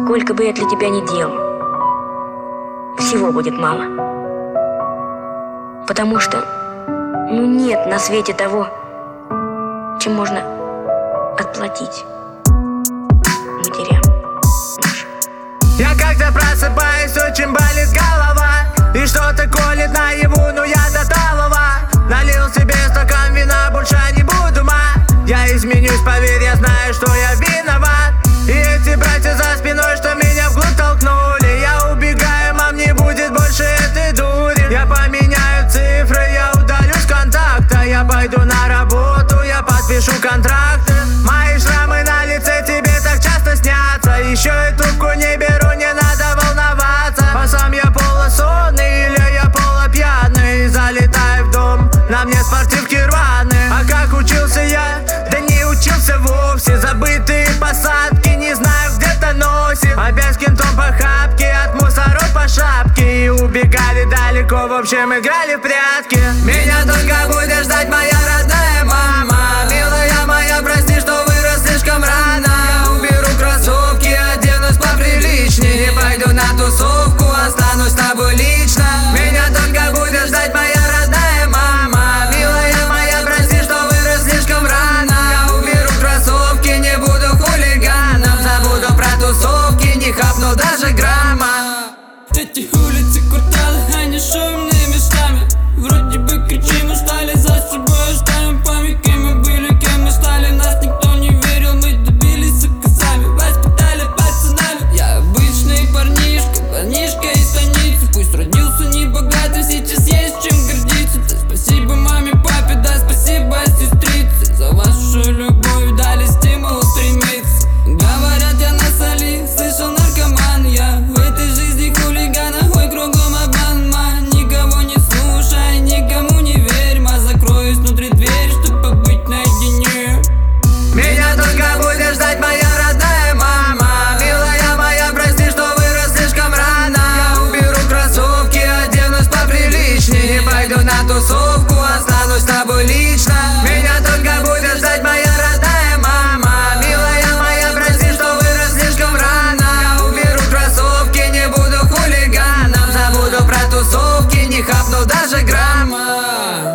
Сколько бы я для тебя ни делал, всего будет мало. Потому что, нет на свете того, чем можно отплатить матерям нашим. Я как-то просыпаюсь, очень болит голова, и что-то колет наяву, но я до талого. Налил себе стакан вина, больше не буду, я изменюсь, поверь, я знаю, что я виноват. И эти братья за спиной, что меня вглубь толкнули. Я убегаю, мам, не будет больше этой дури. Я поменяю цифры, я удалю с контакта. Я пойду на работу, я подпишу контракты. Мои шрамы на лице тебе так часто снятся. Еще и трубку не беру, не надо волноваться. А сам я полусонный или я полупьяный. Залетаю в дом, на мне спортивки рваные. А как учился я? Да не учился вовсе. Забытые посадки, не знаю, где-то носит. Опять с кентом по хапке, от мусоров по шапке. И убегали далеко, в общем играли в прятки. Меня только будет ждать моя родная мама. Милая моя, прости, что вырос слишком рано. Я уберу кроссовки, оденусь поприличнее. Пойду на тусовку, останусь с тобой лично. Меня только будет ждать моя родная мама. Милая моя, прости, что вырос слишком рано. Я уберу кроссовки, не буду хулиганом. Забуду про тусовки, не хапну даже грамма. Эти улицы, кварталы, они шумные местами. Вроде бы кричим, устали, за собой оставим память. Кем мы были, кем мы стали, нас никто не верил. Мы добились, сука, сами, воспитали пацанами. Я обычный парнишка из станицы. Пусть родился не богатый, сейчас есть чем гордиться. Да спасибо маме, папе, да спасибо сестрице. За вашу любовь дали стимул стремиться. Говорят, я на соли, слышал наркоман. Я в этой жизни хулигана, ой, кругом обман, никого не слушай, никому не верь, закроюсь внутри дверь, чтоб побыть наедине. Меня только будет ждать моя родная мама. Милая моя, прости, что вырос слишком рано. Я уберу кроссовки, оденусь поприличнее. Пойду на тусовку, останусь с тобой лично. Меня только будет ждать моя родная мама. Милая моя, прости, что вырос слишком рано. Я уберу кроссовки, не буду хулиганом. Забуду про тусовки, не хапну даже грамма.